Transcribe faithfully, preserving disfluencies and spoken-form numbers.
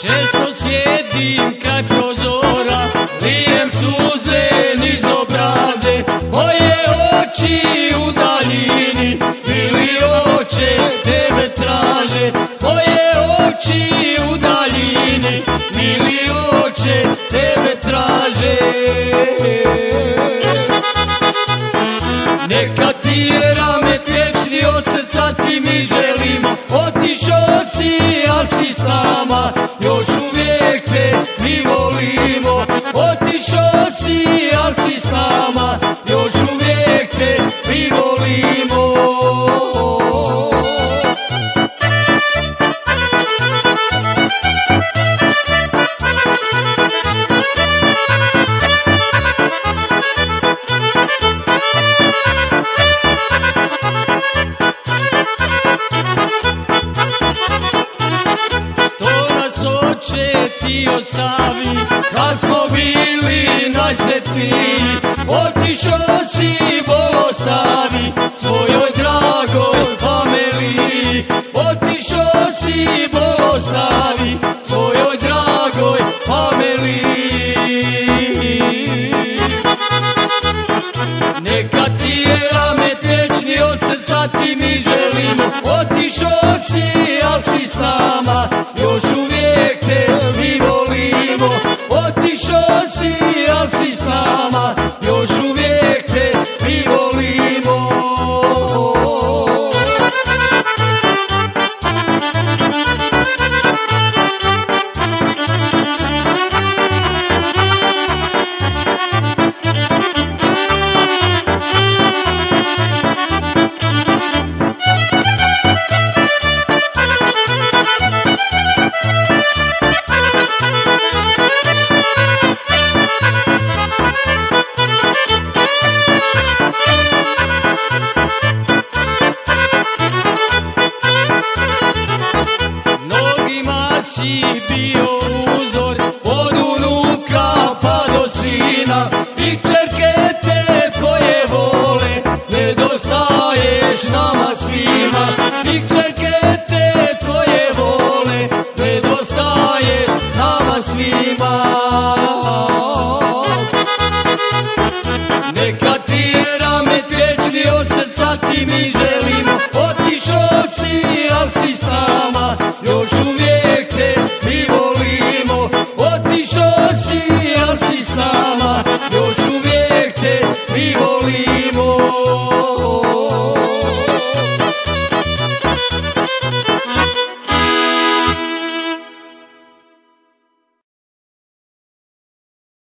Često sjedim kraj prozora, lijem suze niz obraze, moje oči u daljini, mili oče, tebe traže. Moje oči u daljini, mili oče, tebe traže. Neka ti je rame tečni, od srca ti mi želimo. Otišao si, al si s nama, još uvijek te mi volimo. Otišao si, al si s nama, još uvijek te mi volimo. Ti ostavi, kad smo bili najsretniji, otišao si Bog ostavi svojoj dragoj familiji. Otišao si Bog ostavi svojoj dragoj familiji. Neka ti je rame tečni, od srca ti mi želimo. Otišao si, al si s nama,